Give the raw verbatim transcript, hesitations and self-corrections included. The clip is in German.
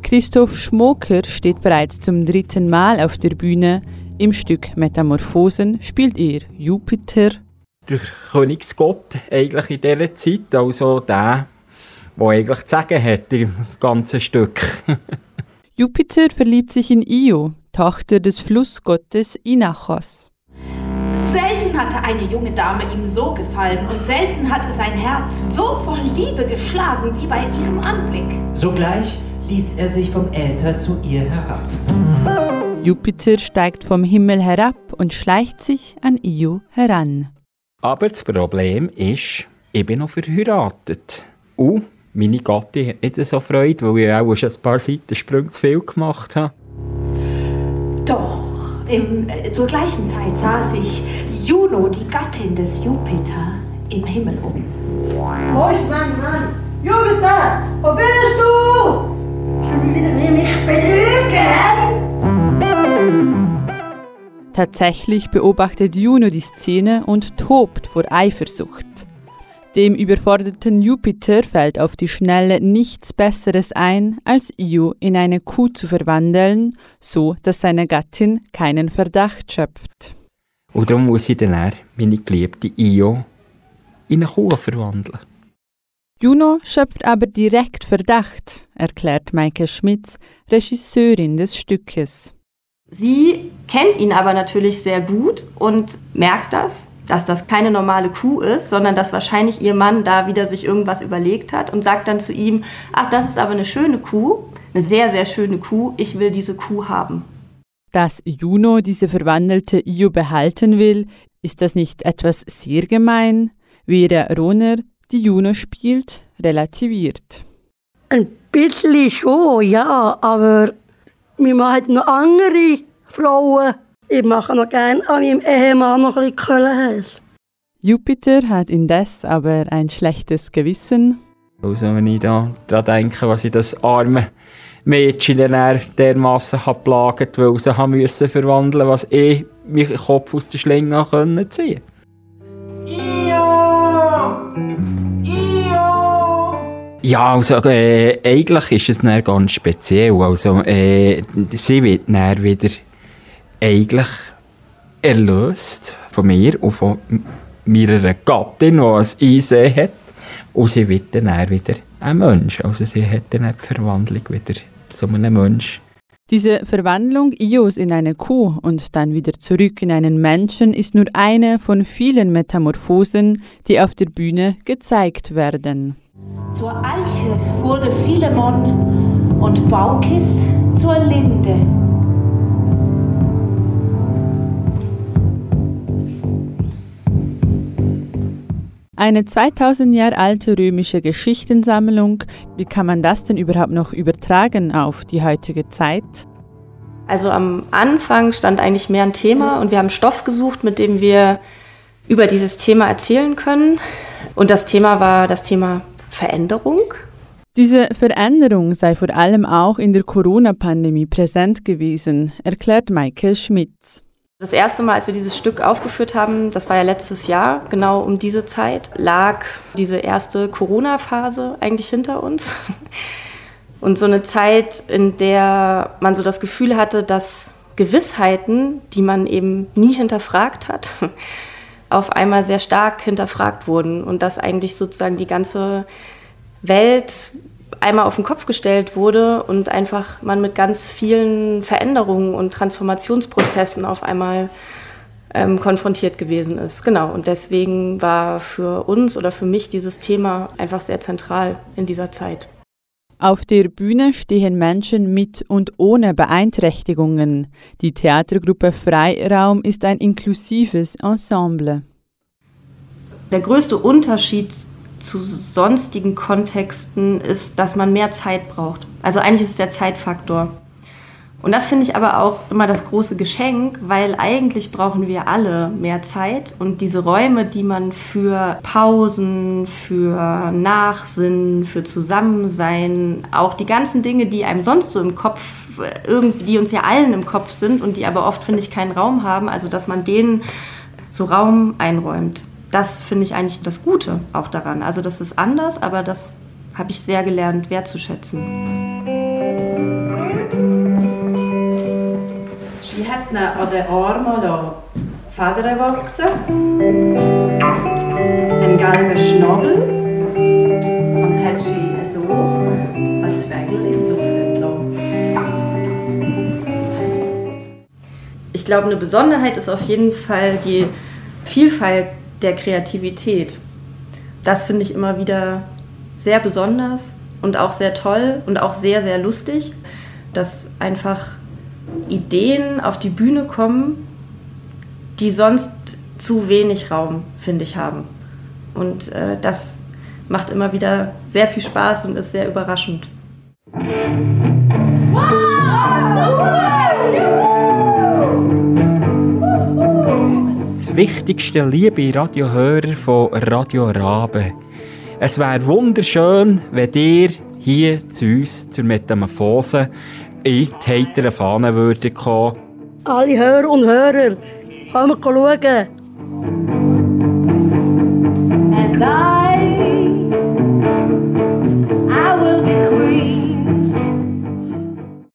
Christoph Schmoker steht bereits zum dritten Mal auf der Bühne. Im Stück Metamorphosen spielt er Jupiter. Der Königsgott eigentlich in dieser Zeit, also der, der eigentlich zu sagen hat im ganzen Stück. Jupiter verliebt sich in Io, Tochter des Flussgottes Inachos. Selten hatte eine junge Dame ihm so gefallen und selten hatte sein Herz so voll Liebe geschlagen wie bei ihrem Anblick. Sogleich ließ er sich vom Äther zu ihr herab. Jupiter steigt vom Himmel herab und schleicht sich an Io heran. Aber das Problem ist, ich bin noch verheiratet. Und meine Gattin hat nicht so Freude, weil ich auch schon ein paar Seitensprünge zu viel gemacht habe. Doch, im, äh, zur gleichen Zeit sah sich Juno, die Gattin des Jupiter, im Himmel um. Moin, Mann, Mann! Jupiter, wo bist du? Schon wieder mich betrügen? Tatsächlich beobachtet Juno die Szene und tobt vor Eifersucht. Dem überforderten Jupiter fällt auf die Schnelle nichts Besseres ein, als Io in eine Kuh zu verwandeln, so dass seine Gattin keinen Verdacht schöpft. Und darum muss ich dann auch meine geliebte Io in eine Kuh verwandeln. Juno schöpft aber direkt Verdacht, erklärt Maike Schmitz, Regisseurin des Stückes. Sie kennt ihn aber natürlich sehr gut und merkt das, dass das keine normale Kuh ist, sondern dass wahrscheinlich ihr Mann da wieder sich irgendwas überlegt hat und sagt dann zu ihm, ach, das ist aber eine schöne Kuh, eine sehr, sehr schöne Kuh, ich will diese Kuh haben. Dass Juno diese verwandelte Io behalten will, ist das nicht etwas sehr gemein? Vera Rohner, die Juno spielt, relativiert. Ein bisschen schon, ja, aber wir machen noch andere Frauen. Ich mache noch gerne an meinem Ehemann noch ein bisschen Köllenhäs. Jupiter hat indes aber ein schlechtes Gewissen. Also wenn ich da daran denke, was ich das arme Mädchen dermassen geplagt habe, weil sie haben müssen verwandeln, was ich meinen Kopf aus der Schlinge können ziehen. Io! Io! Ja, also äh, eigentlich ist es dann ganz speziell. Also äh, sie wird dann wieder eigentlich erlöst von mir und von meiner Gattin, die ein Einsehen hat. Und sie wird dann auch wieder ein Mensch. Also sie hat dann die Verwandlung wieder zu einem Mensch. Diese Verwandlung Ios in eine Kuh und dann wieder zurück in einen Menschen ist nur eine von vielen Metamorphosen, die auf der Bühne gezeigt werden. Zur Eiche wurde Philemon und Baukis zur Linde. Eine zweitausend Jahre alte römische Geschichtensammlung, wie kann man das denn überhaupt noch übertragen auf die heutige Zeit? Also am Anfang stand eigentlich mehr ein Thema und wir haben Stoff gesucht, mit dem wir über dieses Thema erzählen können. Und das Thema war das Thema Veränderung. Diese Veränderung sei vor allem auch in der Corona-Pandemie präsent gewesen, erklärt Maike Schmitz. Das erste Mal, als wir dieses Stück aufgeführt haben, das war ja letztes Jahr, genau um diese Zeit, lag diese erste Corona-Phase eigentlich hinter uns. Und so eine Zeit, in der man so das Gefühl hatte, dass Gewissheiten, die man eben nie hinterfragt hat, auf einmal sehr stark hinterfragt wurden und dass eigentlich sozusagen die ganze Welt einmal auf den Kopf gestellt wurde und einfach man mit ganz vielen Veränderungen und Transformationsprozessen auf einmal ähm, konfrontiert gewesen ist. Genau, und deswegen war für uns oder für mich dieses Thema einfach sehr zentral in dieser Zeit. Auf der Bühne stehen Menschen mit und ohne Beeinträchtigungen. Die Theatergruppe Freiraum ist ein inklusives Ensemble. Der größte Unterschied zu sonstigen Kontexten ist, dass man mehr Zeit braucht. Also eigentlich ist es der Zeitfaktor. Und das finde ich aber auch immer das große Geschenk, weil eigentlich brauchen wir alle mehr Zeit. Und diese Räume, die man für Pausen, für Nachsinn, für Zusammensein, auch die ganzen Dinge, die einem sonst so im Kopf, irgendwie, die uns ja allen im Kopf sind und die aber oft, finde ich, keinen Raum haben, also dass man denen so Raum einräumt. Das finde ich eigentlich das Gute auch daran. Also das ist anders, aber das habe ich sehr gelernt wertzuschätzen. Sie hat ihn an den Armen Federn wachsen, einen gelben Schnabel und hat sie so als Vögel in die Luft entlassen. Ich glaube, eine Besonderheit ist auf jeden Fall die Vielfalt der Kreativität. Das finde ich immer wieder sehr besonders und auch sehr toll und auch sehr, sehr lustig, dass einfach Ideen auf die Bühne kommen, die sonst zu wenig Raum, finde ich, haben. Und äh, das macht immer wieder sehr viel Spaß und ist sehr überraschend. Das wichtigste, liebe Radiohörer von Radio Rabe. Es wäre wunderschön, wenn ihr hier zu uns zur Metamorphose in die heiteren Fahnen würdet kommen. Alle Hörer und Hörer, kommen wir schauen. And I